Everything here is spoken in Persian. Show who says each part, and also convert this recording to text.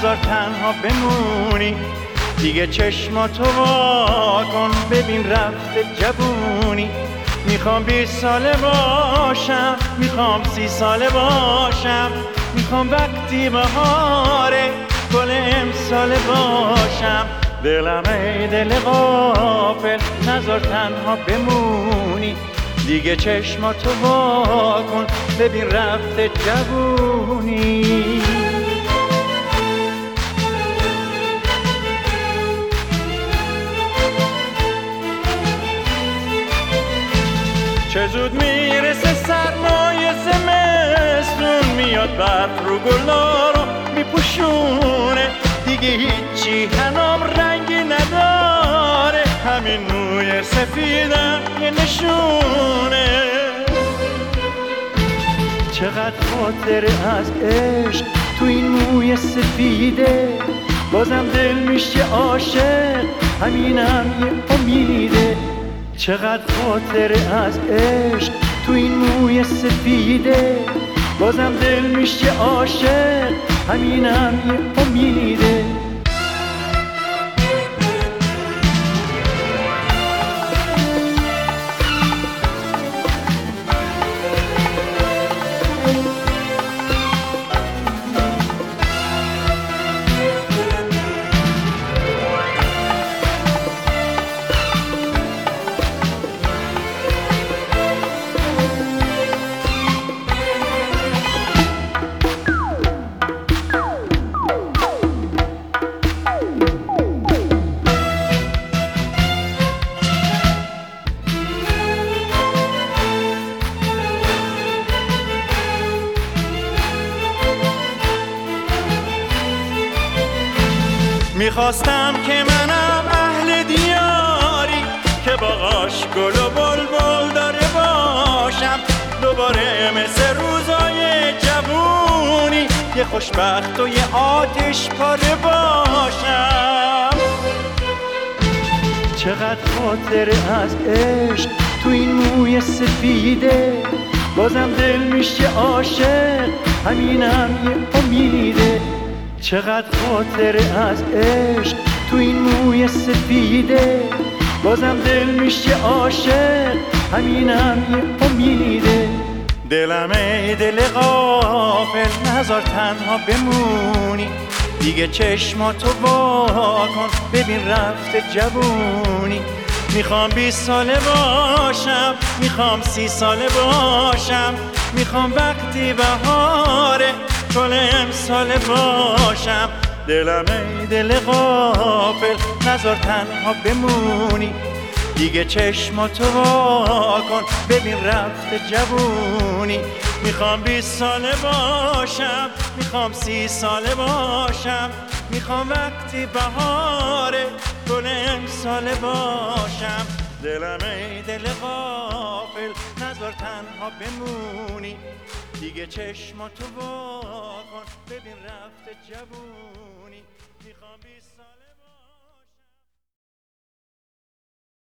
Speaker 1: نذار تنها بمونی. دیگه چشماتو وا کن ببین رفته جوونی. میخوام 20 ساله باشم، میخوام 30 ساله باشم، میخوام وقتی بهاره گل امساله باشم. دلم ای دل غافل نذار تنها بمونی. دیگه چشماتو وا کن ببین رفته جوونی. چه زود میرسه سرمای زمستون، میاد برف رو گلا رو میپوشونه. دیگه هیچی هنام رنگی نداره، همین موی سفیدم یه نشونه. چقدر خاطره از عشق تو این موی سفیده، بازم دل میشه عاشق، همینم یه امیده. چقدر خاطره از عشق تو این موی سفیده، بازم دل میشه عاشق، همینم یه امیده. میخواستم که منم اهل دیاری، که باغاش گل و بلبل داره باشم. دوباره مثل روزای جوونی یه خوشبخت و یه آتش پاره باشم. چقدر خاطره از عشق تو این موی سفیده، بازم دل میشه عاشق، همینم یه امیده. چقدر خاطره از عشق تو این موی سفیده، بازم دل میشه عاشق، همینم یه امیده. دلم ای دل غافل نذار تنها بمونی. دیگه چشماتو وا کن ببین رفته جوونی. میخوام 20 ساله باشم، میخوام 30 ساله باشم، میخوام وقتی بهاره گل امساله باشم. دلم ای دل غافل نذار تنها بمونی. دیگه چشماتو وا کن ببین رفته جوونی. میخوام 20 ساله باشم، میخوام 30 ساله باشم، میخوام وقتی بهاره گل امساله باشم. دلم ای دل غافل نذار تنها بمونی. دیگه چشماتو وا کن ببین رفته جوونی. میخوام 20 ساله